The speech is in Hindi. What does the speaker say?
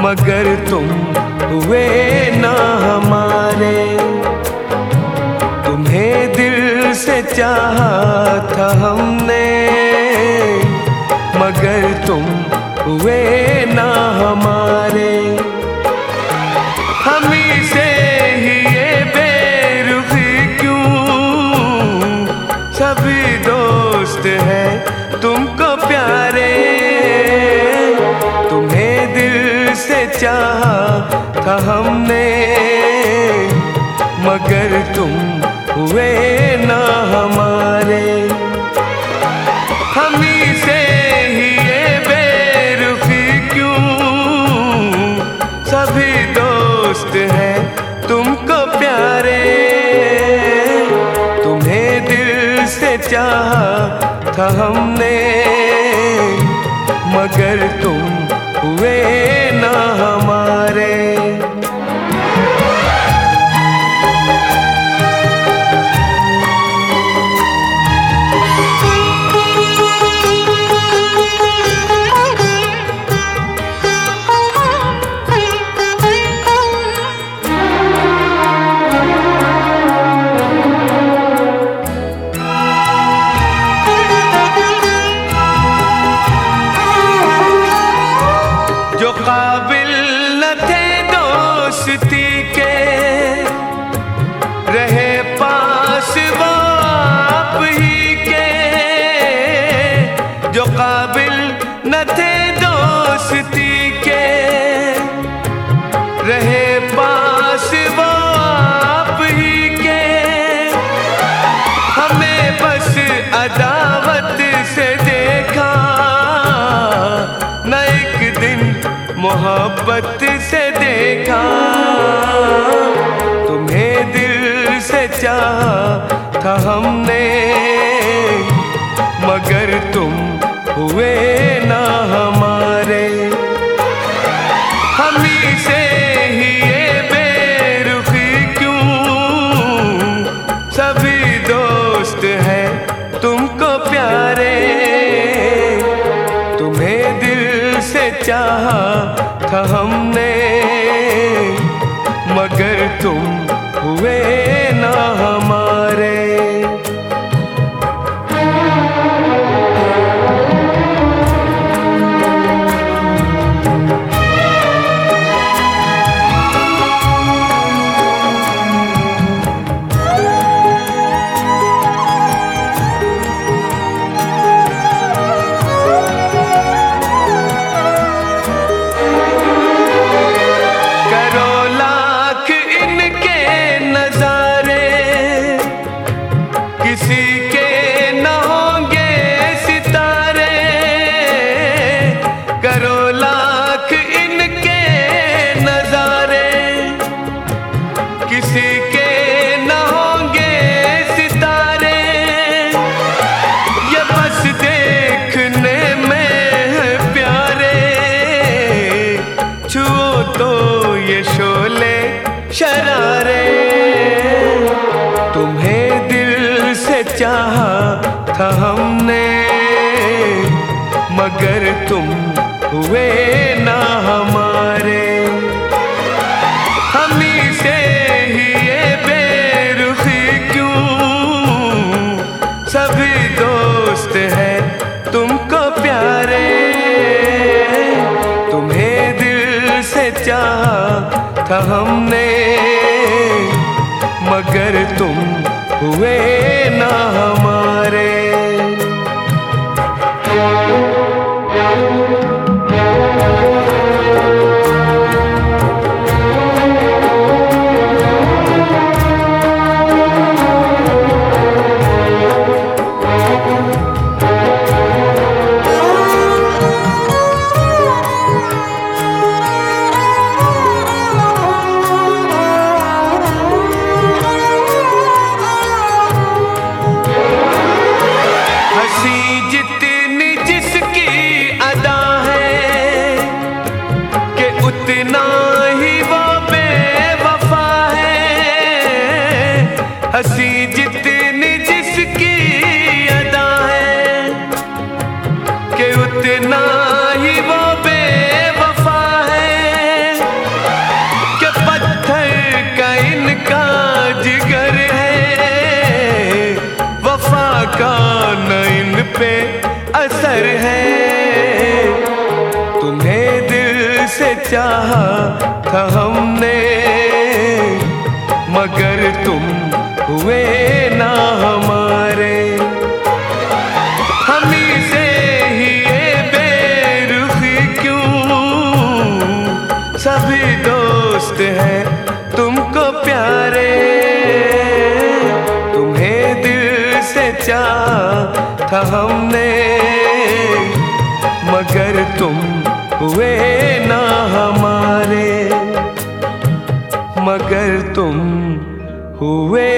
मगर तुम हुए ना हमारे। तुम्हें दिल से चाहा था हमने, मगर तुम हुए ना हमारे। हमी से ही ये बेरुखी क्यों, सभी दोस्त हैं तुमको प्यारे। तुम्हें दिल से चाहा था हमने, मगर तुम हुए ना हमारे। हमी से ही ये बेरुखी क्यों, सभी दोस्त हैं तुमको प्यारे। तुम्हें दिल से चाहा था हमने, मगर तुम हुए ना हमारे। जो काबिल न थे दोस्ती के, रहे पास वो आप ही के। जो काबिल न थे दोस्ती के, रहे पास वो आप ही के। हमें बस अदावत से देखा, न एक दिन मोहब्बत से देखा। तुम्हें दिल से चाहा था हमने, मगर तुम हुए ना हमारे। हमी से ही ये बेरुखी क्यों, सभी दोस्त हैं तुमको प्यारे। तुम्हें दिल से चाहा था हमने, मगर तुम हुए ना हमारे। किसी के न होंगे सितारे, करो लाख इनके नजारे। किसी के न होंगे सितारे, ये बस देखने में है प्यारे। छुओ तो ये शोले शरारे। तुम्हें दिल से चाहा था हमने, मगर तुम हुए ना हमारे। हमी से ही ये बेरुखी क्यों, सभी दोस्त हैं तुमको प्यारे। तुम्हें दिल से चाहा था हमने, मगर तुम हुए ना हमारे। जितनी जिसकी अदा है, कि उतना ही वो बेवफा है। हंसी जितनी जिसकी अदा है, कि उतना ही वो बेवफा है। पे असर है। तुम्हें दिल से चाहा था हमने, मगर तुम हुए ना हमारे। हमी से ही ये बेरुखी क्यों, सभी दोस्त हैं तुमको प्यारे। तुम्हें दिल से चाहा था हमने, मगर तुम हुए ना हमारे, मगर तुम हुए